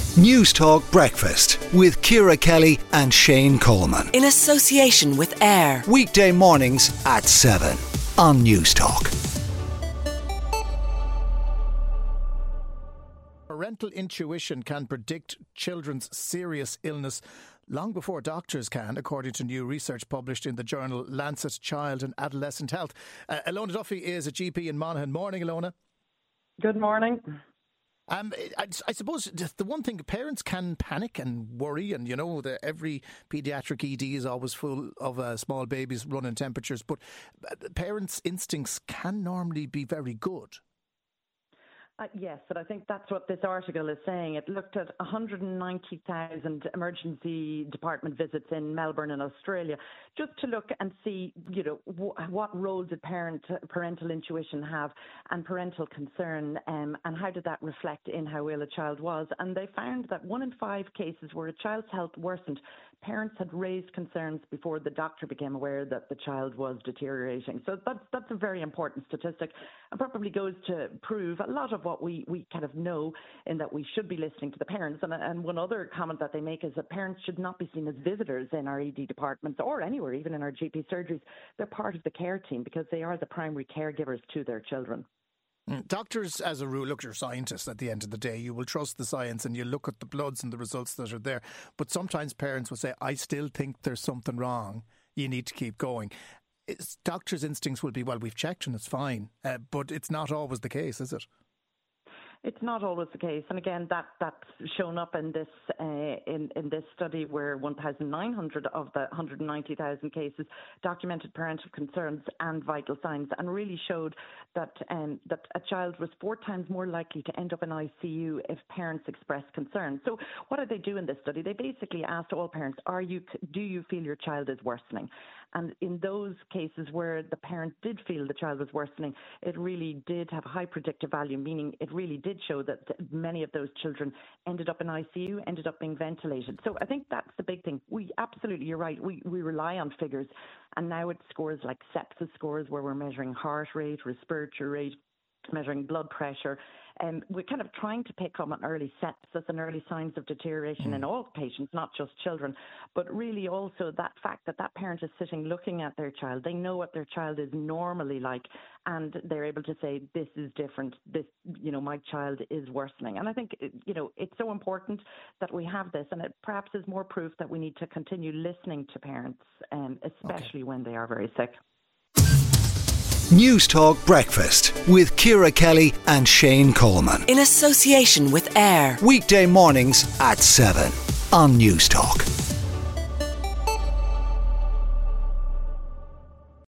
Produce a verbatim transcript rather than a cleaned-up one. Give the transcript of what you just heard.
News Talk Breakfast with Ciara Kelly and Shane Coleman. In association with AIR. Weekday mornings at seven on News Talk. Parental intuition can predict children's serious illness long before doctors can, according to new research published in the journal Lancet Child and Adolescent Health. Uh, Ilona Duffy is a G P in Monaghan. Morning, Ilona. Good morning. Um, I, I suppose the one thing, parents can panic and worry, and you know, the, every paediatric E D is always full of uh, small babies running temperatures, but parents' instincts can normally be very good. Uh, yes, but I think that's what this article is saying. It looked at one hundred ninety thousand emergency department visits in Melbourne and Australia, just to look and see, you know, w- what role did parent parental intuition have and parental concern, um, and how did that reflect in how ill a child was. And they found that one in five cases where a child's health worsened, parents had raised concerns before the doctor became aware that the child was deteriorating. So that's, that's a very important statistic, and probably goes to prove a lot of what we, we kind of know, in that we should be listening to the parents. And, and one other comment that they make is that parents should not be seen as visitors in our E D departments or anywhere, even in our G P surgeries. They're part of the care team because they are the primary caregivers to their children. Doctors, as a rule, look, you're scientists at the end of the day. You will trust the science and you look at the bloods and the results that are there. But sometimes parents will say, I still think there's something wrong. You need to keep going. It's, doctors' instincts will be, well, we've checked and it's fine. Uh, but it's not always the case, is it? It's not always the case, and again, that that's shown up in this uh, in in this study where one thousand nine hundred of the one hundred ninety thousand cases documented parental concerns and vital signs, and really showed that um, that a child was four times more likely to end up in I C U if parents expressed concern. So, what did they do in this study? They basically asked all parents, "Are you do you feel your child is worsening?" And in those cases where the parent did feel the child was worsening, it really did have a high predictive value, meaning it really did show that many of those children ended up in I C U, ended up being ventilated. So I think that's the big thing. We absolutely, you're right, we, we rely on figures. And now it's scores like sepsis scores where we're measuring heart rate, respiratory rate, measuring blood pressure. And we're kind of trying to pick up on early sepsis and early signs of deterioration mm. in all patients, not just children, but really also that fact that that parent is sitting looking at their child. They know what their child is normally like, and they're able to say, this is different. This, you know, my child is worsening. And I think, you know, it's so important that we have this, and it perhaps is more proof that we need to continue listening to parents, um, especially okay. when they are very sick. News Talk Breakfast with Ciara Kelly and Shane Coleman. In association with AIR. Weekday mornings at seven on News Talk.